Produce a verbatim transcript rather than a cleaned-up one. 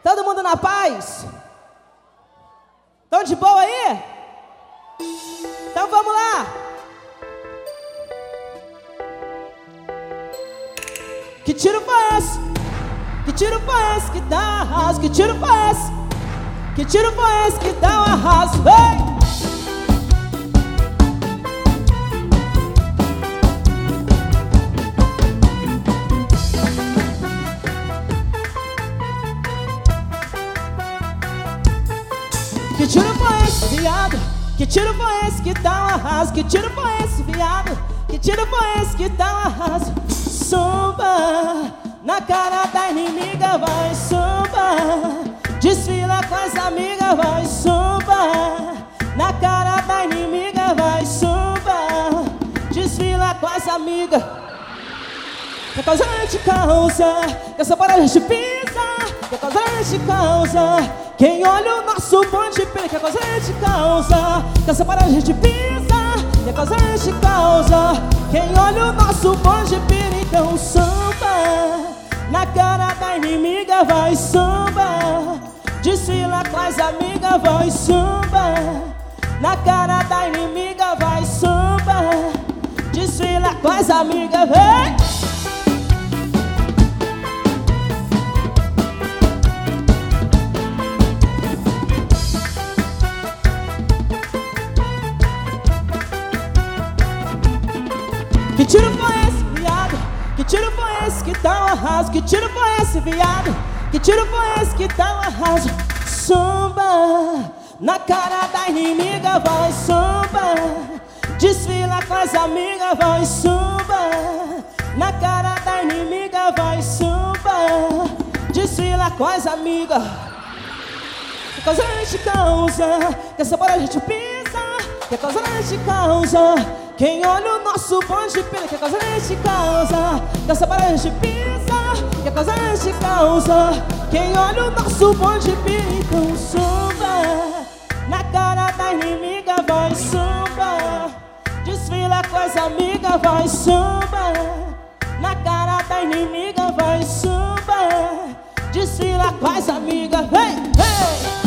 Todo mundo na paz? Tão de boa aí? Então vamos lá. Que tiro foi esse? Que tiro foi esse que dá um arraso? Que tiro foi esse? Que tiro foi esse que dá um arraso? Ei! Que tiro foi esse, viado? Que tiro foi esse que dá um arraso? Que tiro foi esse, viado? Que tiro foi esse que dá um arraso? Samba na cara da inimiga, vai samba. Desfila com as amigas, vai samba. Na cara da inimiga, vai samba. Desfila com as amigas. Que causa a gente causa, que essa parada a gente pisa. Que causa a gente causa. Quem olha o nosso bonde pira. Que causa a gente causa, que essa parada a gente pisa. Que causa a gente causa. Quem olha o nosso bonde pira. Então samba na cara da inimiga, vai samba. Desfila com as amigas, vai samba. Na cara da inimiga, vai samba. Desfila com as amigas, vem! Que tiro foi esse, viado? Que tiro foi esse que dá um arraso? Que tiro foi esse, viado? Que tiro foi esse que dá um arraso? Samba na cara da inimiga, vai samba. Desfila com as amigas, vai samba. Na cara da inimiga, vai samba. Desfila com as amigas. Que causa a gente causa, que essa bola a gente pisa. Que causa a gente causa. Quem olha o nosso bonde pira. Que causa a gente causa, que essa bola a gente pisa. Que causa a gente causa. Quem olha o nosso bonde pira. Então samba na cara da inimiga, vai samba. Desfila com as amigas, vai samba. Na cara da inimiga, vai samba. Desfila com as amigas, vem, vem!